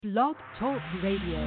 Blog Talk Radio.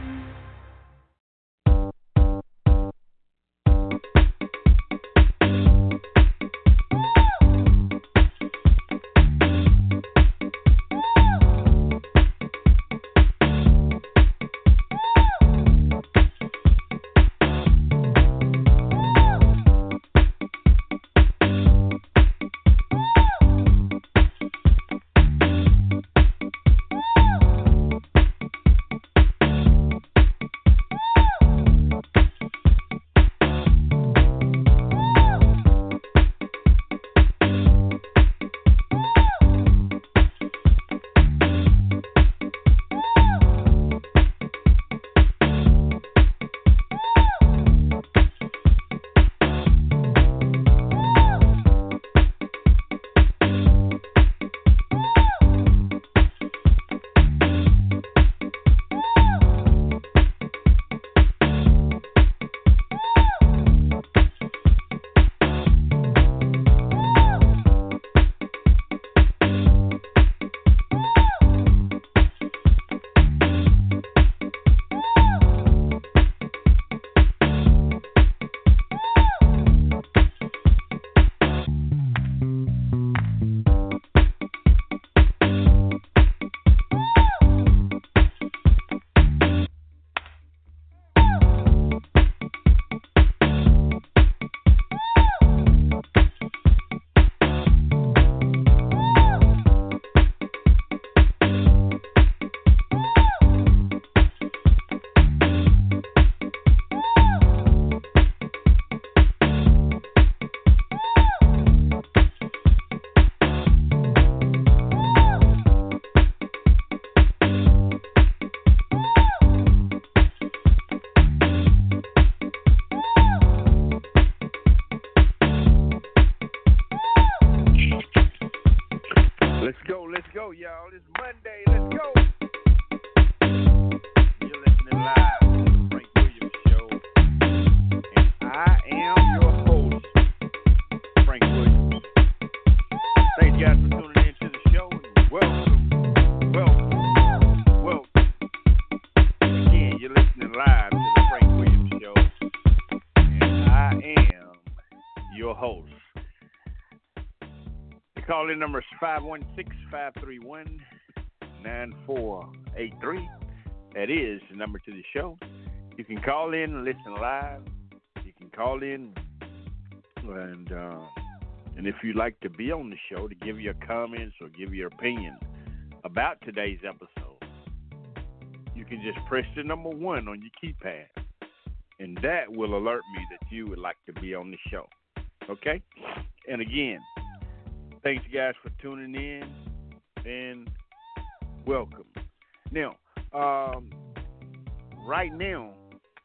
Let's go, y'all. It's Monday. Let's go. You're listening live to the Frank Williams Show, and I am your host, Frank Williams. Thank you guys for tuning in to the show, and welcome. Again, you're listening live to the Frank Williams Show, and I am your host. The call-in number is 516-531-9483. That is the number to the show. You can call in and listen live. You can call in, and if you'd like to be on the show to give your comments or give your opinion about today's episode, you can just press the number 1 on your keypad, and that will alert me that you would like to be on the show. Okay? And again, thanks, guys, for tuning in, and welcome. Now, right now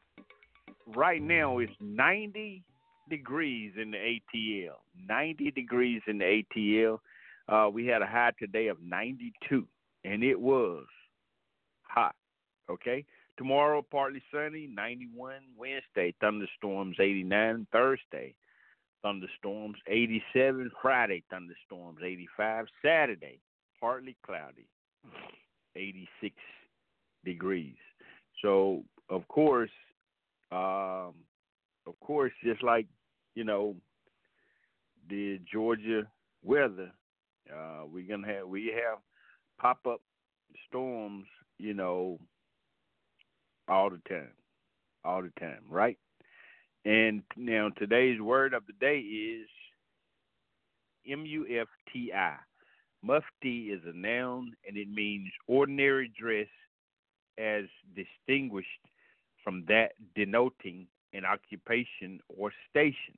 it's 90 degrees in the ATL. 90 degrees in the ATL. We had a high today of 92, and it was hot. Okay? Tomorrow, partly sunny, 91. Wednesday, thunderstorms, 89. Thursday, thunderstorms, 87. Friday, thunderstorms, 85. Saturday, partly cloudy, 86 degrees. So, of course, just like, the Georgia weather, we have pop-up storms, all the time, right? And now today's word of the day is MUFTI. Mufti is a noun, and it means ordinary dress as distinguished from that denoting an occupation or station.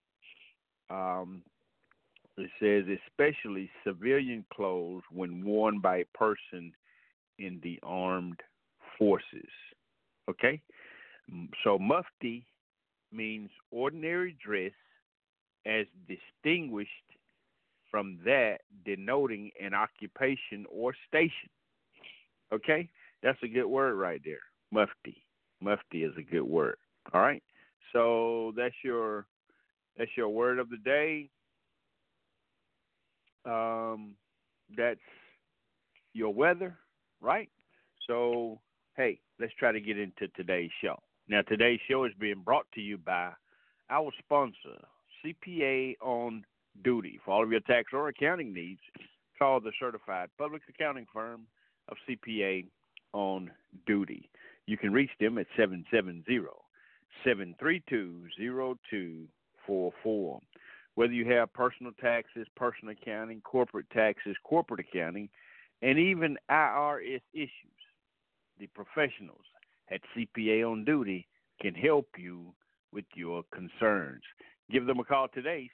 It says especially civilian clothes when worn by a person in the armed forces. Okay? So mufti means ordinary dress as distinguished from that denoting an occupation or station. Okay? That's a good word right there. Mufti. Mufti is a good word. All right? So that's your word of the day. That's your weather, right? So, hey, let's try to get into today's show. Now, today's show is being brought to you by our sponsor, CPA on Duty. For all of your tax or accounting needs, call the certified public accounting firm of CPA on Duty. You can reach them at 770-732-0244. Whether you have personal taxes, personal accounting, corporate taxes, corporate accounting, and even IRS issues, the professionals at CPA on Duty can help you with your concerns. Give them a call today,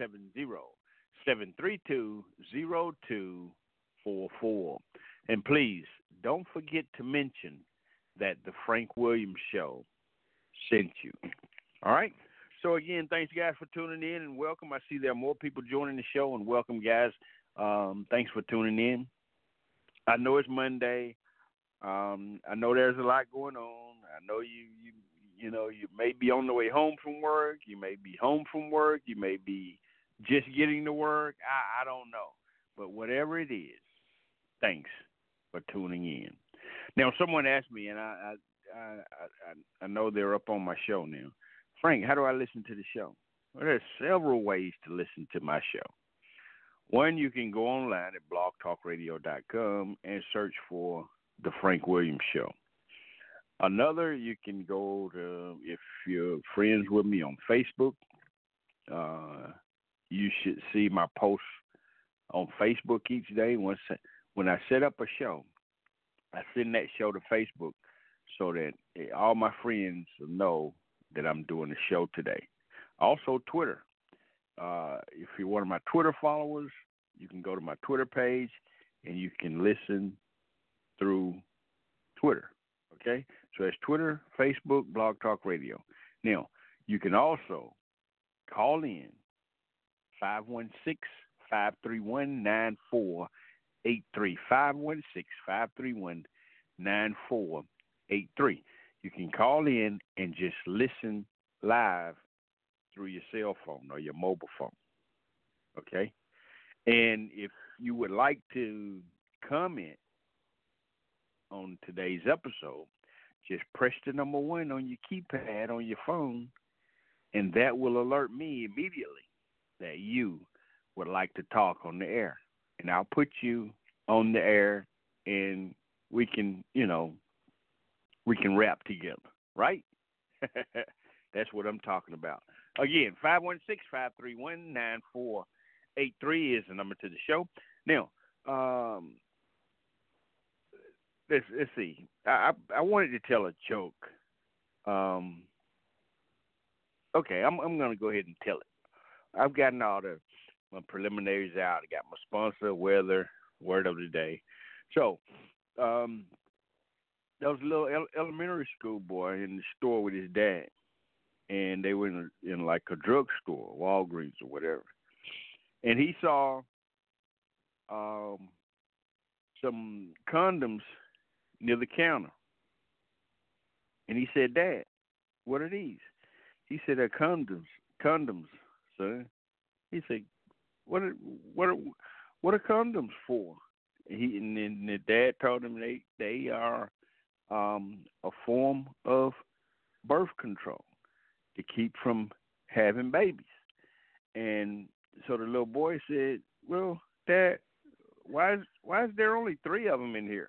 770-732-0244. And please, don't forget to mention that the Frank Williams Show sent you. All right? So, again, thanks, guys, for tuning in, and welcome. I see there are more people joining the show, and welcome, guys. Thanks for tuning in. I know it's Monday. I know there's a lot going on. I know you may be on the way home from work. You may be home from work. You may be just getting to work. I don't know. But whatever it is, thanks for tuning in. Now, someone asked me, and I know they're up on my show now. Frank, how do I listen to the show? Well, there's several ways to listen to my show. One, you can go online at blogtalkradio.com and search for The Frank Williams Show. Another, you can go to, if you're friends with me on Facebook, you should see my posts on Facebook each day. When I set up a show, I send that show to Facebook so that all my friends know that I'm doing the show today. Also, Twitter. If you're one of my Twitter followers, you can go to my Twitter page and you can listen through Twitter. Okay? So it's Twitter, Facebook, Blog Talk Radio. Now, you can also call in 516-531-9483. 516-531-9483. You can call in and just listen live through your cell phone or your mobile phone. Okay? And if you would like to comment on today's episode, just press the number 1 on your keypad on your phone, and that will alert me immediately that you would like to talk on the air. And I'll put you on the air, and we can rap together, right? That's what I'm talking about. Again, 516-531-9483 is the number to the show. Now, let's see. I wanted to tell a joke. Okay, I'm going to go ahead and tell it. I've gotten all my preliminaries out. I got my sponsor, weather, word of the day. So, there was a little elementary school boy in the store with his dad, and they were in like a drugstore, Walgreens or whatever. And he saw some condoms near the counter. And he said, "Dad, what are these?" He said, "They're condoms, son." He said, What are condoms for?" And then the dad told him they are a form of birth control to keep from having babies. And so the little boy said, "Well, Dad, why is there only 3 of them in here?"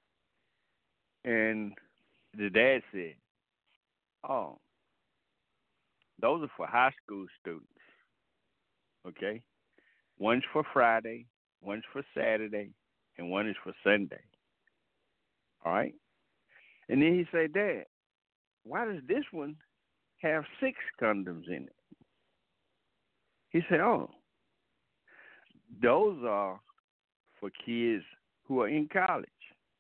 And the dad said, "Oh, those are for high school students. Okay? One's for Friday, one's for Saturday, and one is for Sunday. All right?" And then he said, "Dad, why does this one have 6 condoms in it?" He said, "Oh, those are for kids who are in college.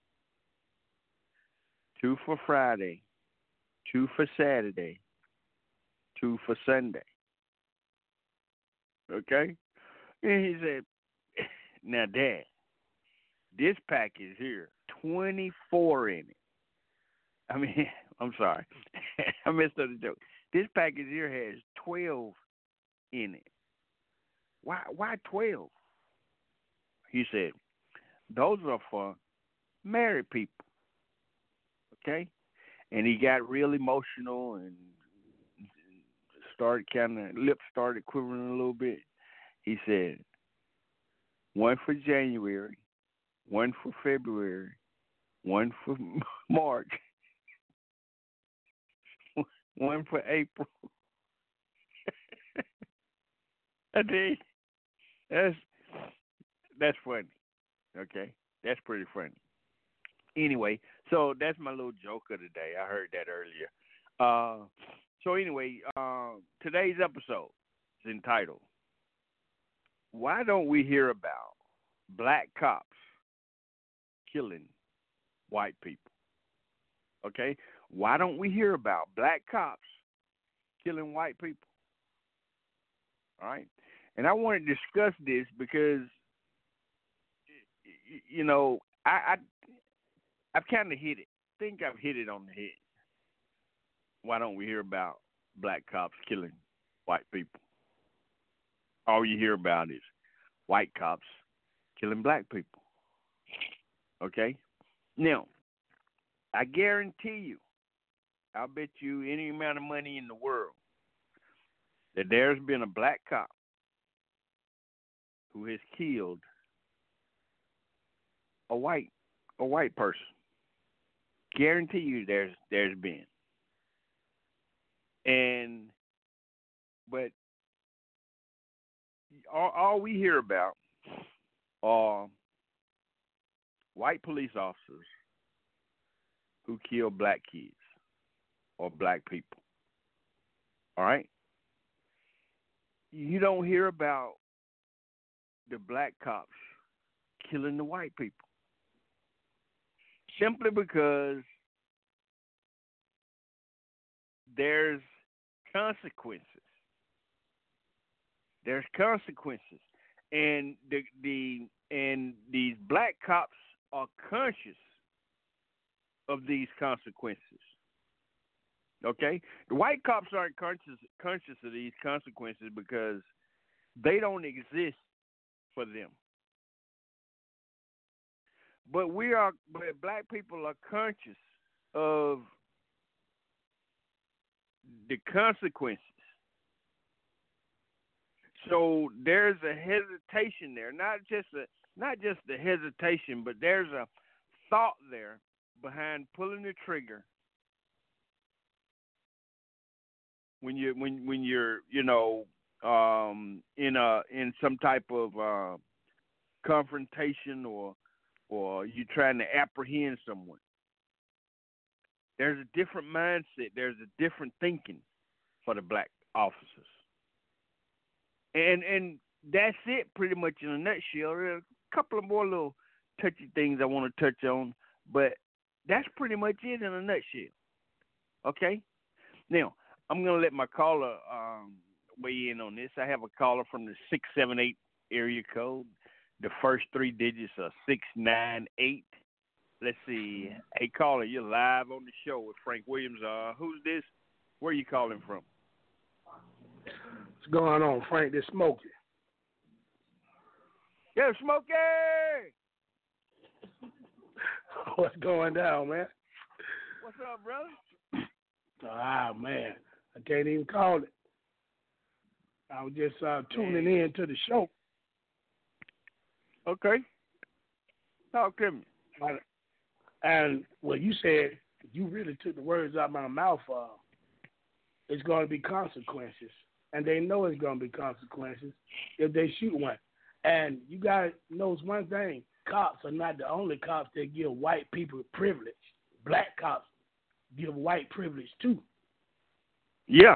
2 for Friday, 2 for Saturday, 2 for Sunday." Okay? And he said, "Now, Dad, this package here, 24 in it. I mean, I'm sorry. I messed up the joke. This package here has 12 in it. Why 12? He said, "Those are for married people. Okay, and he got real emotional and started lips started quivering a little bit. He said, "One for January, one for February, one for March, one for April." I think that's that's funny. Okay, that's pretty funny. Anyway, so that's my little joke of the day. I heard that earlier. So anyway, today's episode is entitled "Why Don't We Hear About Black Cops Killing White People?" Okay, why don't we hear about black cops killing white people? All right, and I want to discuss this because you know I've kind of hit it. I think I've hit it on the head. Why don't we hear about black cops killing white people? All you hear about is white cops killing black people. Okay? Now, I guarantee you, I'll bet you any amount of money in the world that there's been a black cop who has killed a white person. Guarantee you there's been. But all we hear about are white police officers who kill black kids or black people. All right? You don't hear about the black cops killing the white people. Simply because there's consequences. There's consequences. And these black cops are conscious of these consequences. Okay? The white cops aren't conscious of these consequences because they don't exist for them. But black people are conscious of the consequences. So there's a hesitation there, not just the hesitation, but there's a thought there behind pulling the trigger when you're in some type of confrontation or you're trying to apprehend someone. There's a different mindset. There's a different thinking for the black officers. And that's it pretty much in a nutshell. There are a couple of more little touchy things I want to touch on, but that's pretty much it in a nutshell. Okay? Now, I'm going to let my caller weigh in on this. I have a caller from the 678 area code. The first three digits are 698. Let's see. Hey, caller, you're live on the show with Frank Williams. Who's this? Where are you calling from? What's going on, Frank? This Smokey. Yeah, Smokey! What's going down, man? What's up, brother? Man. I can't even call it. I was just tuning in to the show. Okay. Talk to me. And what you said, you really took the words out of my mouth. It's going to be consequences. And they know it's going to be consequences if they shoot one. And you guys know one thing. Cops are not the only cops that give white people privilege. Black cops give white privilege too. Yeah.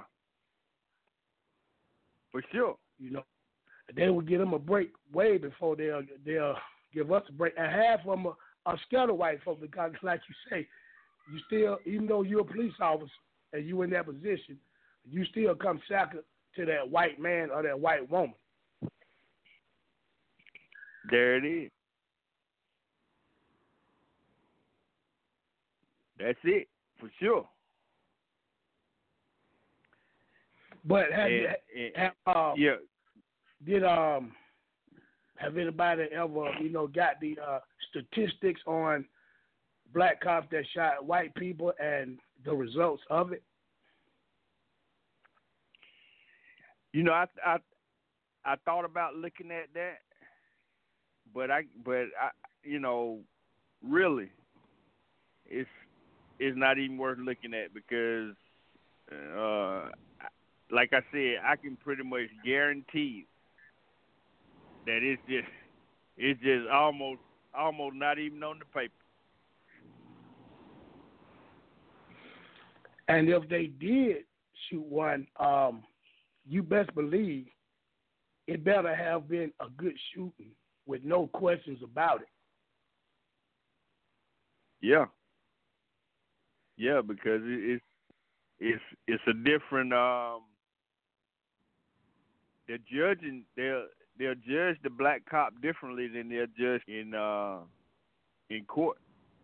For sure. You know, they will give them a break way before they'll give us a break. And half of them are scared of white folks because, like you say, you still, even though you're a police officer and you in that position, you still come second to that white man or that white woman. There it is. That's it, for sure. But have anybody ever, got the statistics on black cops that shot white people and the results of it? You know, I thought about looking at that, but I you know, really, it's not even worth looking at because, like I said, I can pretty much guarantee that it's just almost not even on the paper. And if they did shoot one, you best believe it better have been a good shooting with no questions about it. Yeah. Yeah, because it's a different. They're judging. They'll judge the black cop differently than they'll judge in court.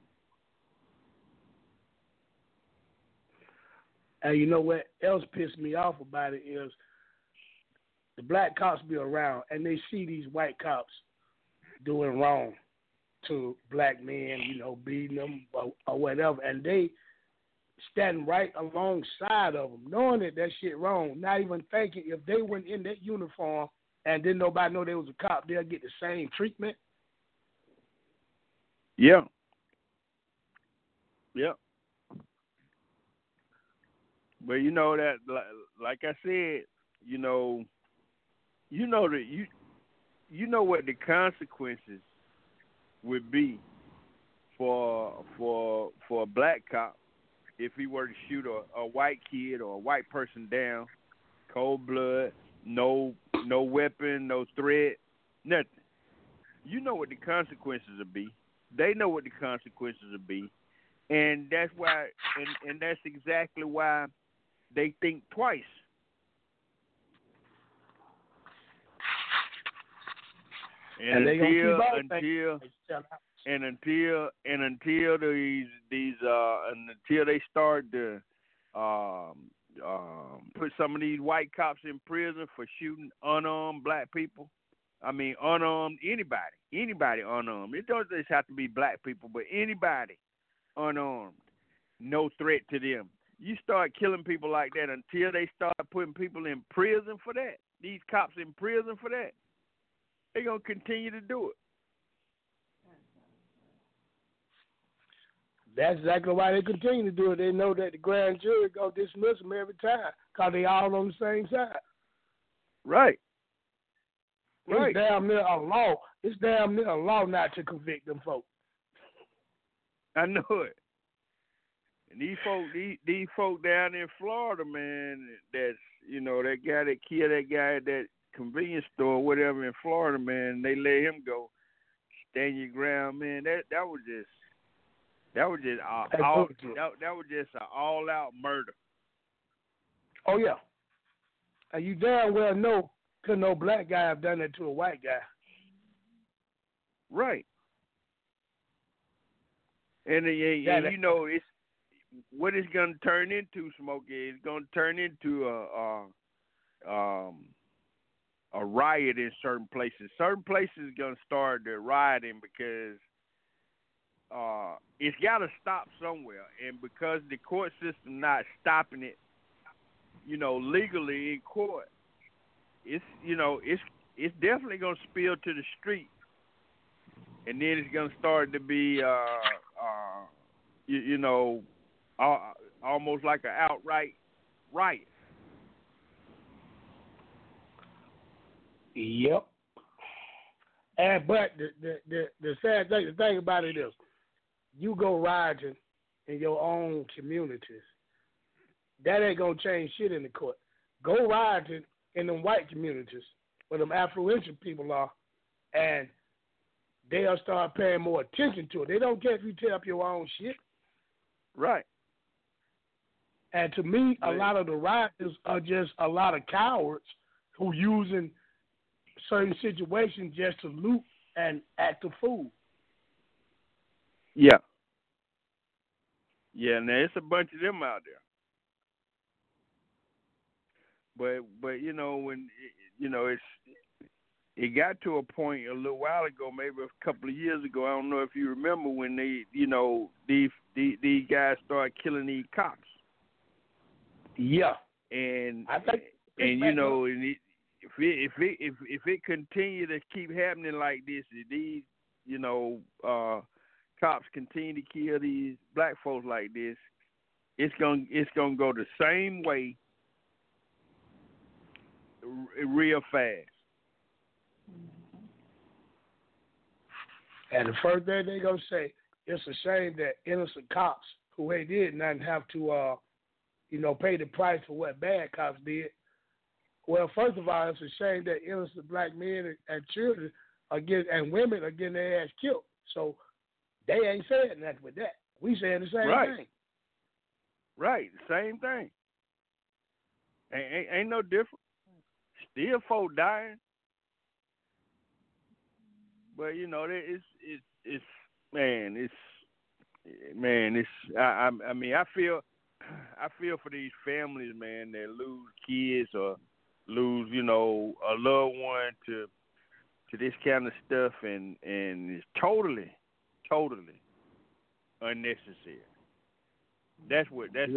And you know what else pissed me off about it is the black cops be around and they see these white cops doing wrong to black men, you know, beating them or whatever, and they standing right alongside of them, knowing that shit wrong, not even thinking if they went in that uniform and didn't nobody know they was a cop, they'll get the same treatment. Yeah. Yeah. But you know that, like I said, you know that you know what the consequences would be for a black cop if he were to shoot a white kid or a white person down, cold blood, no weapon, no threat, nothing. You know what the consequences would be. They know what the consequences would be, and that's why, and that's exactly why they think twice. And they gonna keep on until they start to put some of these white cops in prison for shooting unarmed black people. I mean, unarmed anybody unarmed. It doesn't just have to be black people, but anybody unarmed, no threat to them. You start killing people like that until they start putting people in prison for that. These cops in prison for that. They're going to continue to do it. That's exactly why they continue to do it. They know that the grand jury going to dismiss them every time because they all on the same side. Right. It's damn near a law. It's damn near a law not to convict them folks. I know it. And these folk down in Florida, man, that's, you know, that guy that killed that guy at that convenience store or whatever in Florida, man, they let him go. Stand your ground, man. That was just an all out murder. Oh yeah. And you damn well know could no black guy have done that to a white guy. Right. And you know, it's what it's going to turn into, Smokey. It's going to turn into a riot in certain places. Certain places are going to start the rioting because it's got to stop somewhere. And because the court system not stopping it, you know, legally in court, it's definitely going to spill to the street. And then it's going to start to be, almost like an outright riot. Yep. But the sad thing, the thing about it is, you go rioting in your own communities, that ain't gonna change shit in the court. Go rioting in them white communities where them affluential people are, and they'll start paying more attention to it. They don't care if you tear up your own shit. Right. And to me, a lot of the rioters are just a lot of cowards who using certain situations just to loot and act a fool. Yeah. Yeah, and there's a bunch of them out there. But you know, when you know, it got to a point a little while ago, maybe a couple of years ago. I don't know if you remember when they, these guys started killing these cops. Yeah, and I think, and you know, and if it continue to keep happening like this, these cops continue to kill these black folks like this, it's gonna go the same way, real fast. And the first thing they gonna say, it's a shame that innocent cops who ain't did nothing have to, pay the price for what bad cops did. Well, first of all, it's a shame that innocent black men and children and women are getting their ass killed. So they ain't saying nothing with that. We saying the same thing. Right, same thing. Ain't no different. Still folk dying. But I feel for these families, man, that lose kids or lose, a loved one to this kind of stuff, and it's totally unnecessary. That's what I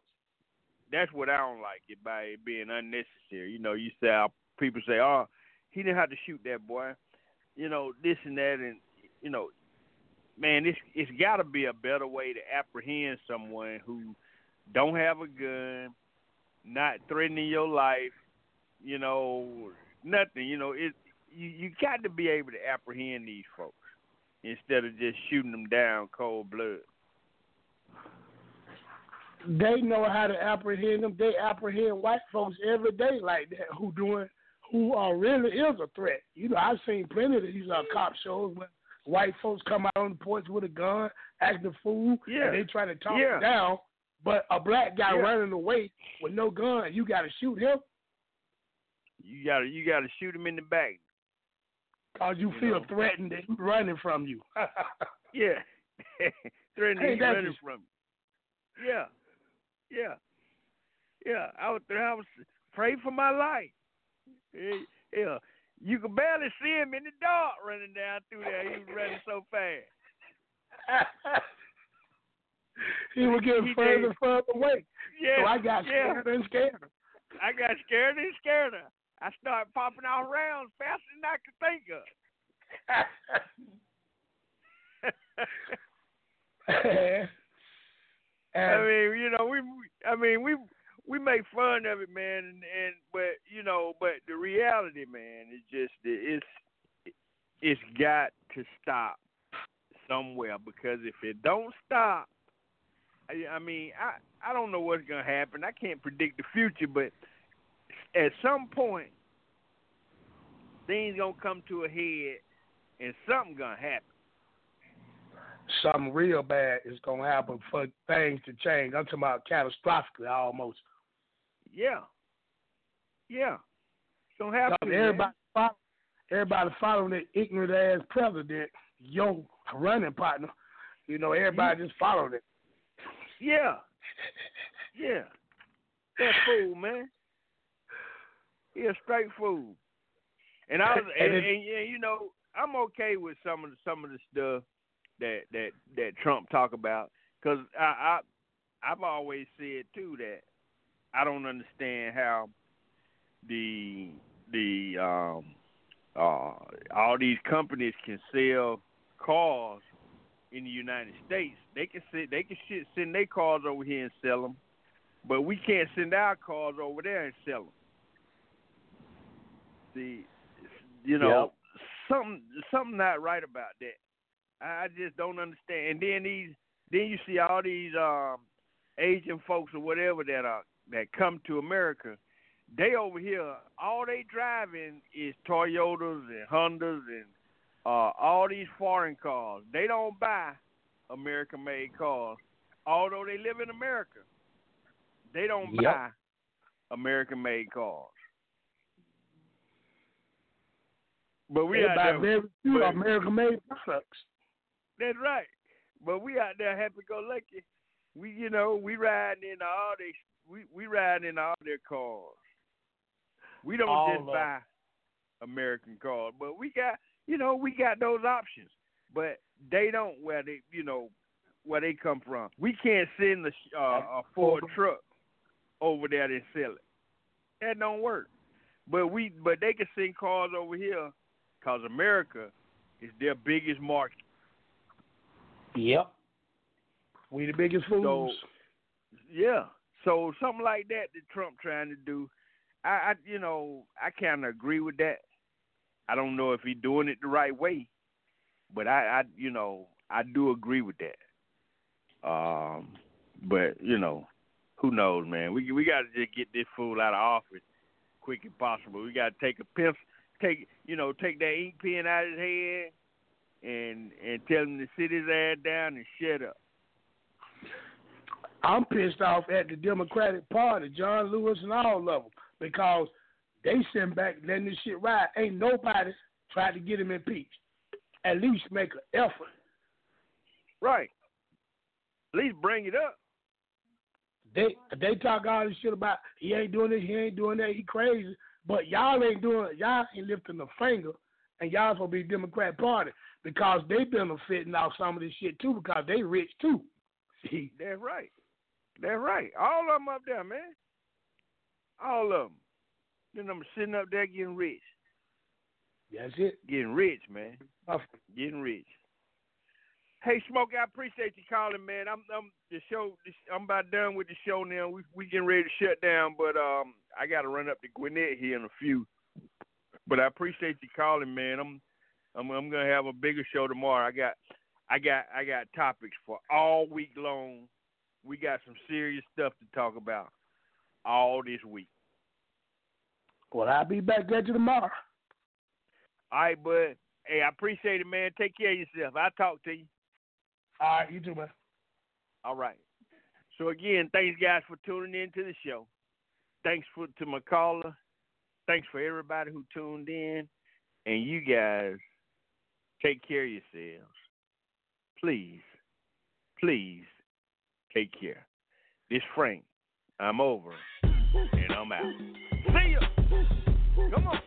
don't like it, by it being unnecessary. You say people say, "Oh, he didn't have to shoot that boy," this and that, and man, it's got to be a better way to apprehend someone who don't have a gun, not threatening your life, nothing. You got to be able to apprehend these folks instead of just shooting them down cold blood. They know how to apprehend them. They apprehend white folks every day like that who really is a threat. I've seen plenty of these cop shows where white folks come out on the porch with a gun, acting a fool, and they try to talk them down. But a black guy running away with no gun, you got to shoot him. You got to shoot him in the back. Cause you feel threatened that he's running from you. Yeah, threatened that he's running from you. Yeah. I was pray for my life. Yeah, you could barely see him in the dark running down through there. He was running so fast. He was getting further and further away. Yeah. So I got scared and scared. I got scared and scared. I started popping out rounds faster than I could think of. We make fun of it, man, but the reality, man, is just it's got to stop somewhere, because if it don't stop, I don't know what's gonna happen. I can't predict the future, but at some point, things gonna come to a head, and something gonna happen. Something real bad is gonna happen for things to change. I'm talking about catastrophically, almost. Yeah. It's gonna happen. Everybody following that ignorant ass president, your running partner. Everybody just followed it. Yeah. That fool, man. He a straight fool. And I'm okay with some of the stuff that Trump talk about, because I've always said too that I don't understand how all these companies can sell cars in the United States. They can send their cars over here and sell them, but we can't send our cars over there and sell them. Something not right about that. I just don't understand. And then you see all these Asian folks or whatever that come to America. They over here, all they driving is Toyotas and Hondas and all these foreign cars. They don't buy American-made cars, although they live in America. They don't buy American-made cars. But we out there very few American-made products. That's right. But we out there happy-go-lucky. We riding in all their cars. We don't just buy American cars. But we got those options. But they don't where they come from. We can't send a Ford truck over there and sell it. That don't work. But they can send cars over here because America is their biggest market. Yep. We the biggest fools. So something like that Trump trying to do, I kind of agree with that. I don't know if he's doing it the right way, but I do agree with that. But who knows, man? We got to just get this fool out of office quick as possible. We got to take a pencil, take that ink pen out of his head, and tell him to sit his ass down and shut up. I'm pissed off at the Democratic Party, John Lewis and all of them, because they sitting back letting this shit ride. Ain't nobody tried to get him impeached. At least make an effort. Right. At least bring it up. They talk all this shit about he ain't doing this, he ain't doing that, he crazy. But y'all ain't lifting a finger, and y'all supposed to be Democrat Party because they benefiting off some of this shit too because they rich too. See? That's right. All of them up there, man. All of them. Then I'm sitting up there getting rich. That's it. Getting rich, man. Getting rich. Hey, Smokey, I appreciate you calling, man. I'm about done with the show now. We getting ready to shut down, but I got to run up to Gwinnett here in a few. But I appreciate you calling, man. I'm gonna have a bigger show tomorrow. I got topics for all week long. We got some serious stuff to talk about all this week. Well, I'll be back at you tomorrow. All right, bud. Hey, I appreciate it, man. Take care of yourself. I'll talk to you. All right, you too, man. All right. So, again, thanks, guys, for tuning in to the show. Thanks to my caller. Thanks for everybody who tuned in. And you guys, take care of yourselves. Please take care. This Frank. I'm over, and I'm out. See ya. Come on.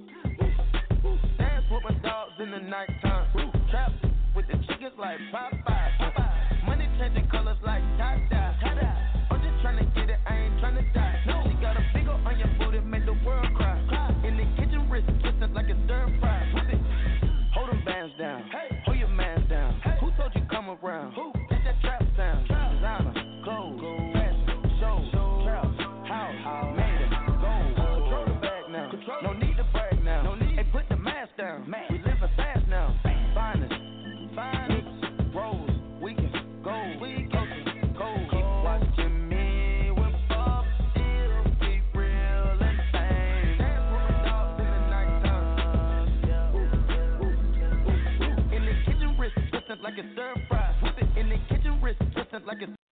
Dance with my dogs in the nighttime. Trap with the chickens like Popeye. Money changing colors like tie-dye. I'm just trying to get it, I ain't trying to die. No, she got a finger on your booty, make the world cry. In the kitchen, wrist twisted like a stir fry. Hold them bands down, hold your mans down. Who told you come around? It's that trap sound. Designer, clothes, fashion, show, trap, house, made it, gold. Control the bag now, no need to brag now. Hey, put the mask down, we living fast now. Finest, rose, we can go, cold. Keep watching me when Bob still be real and sane. Dance with my dogs in the nighttime. In the kitchen, wrist twisted like a stir fry. Whip it in the kitchen, wrist twisted like a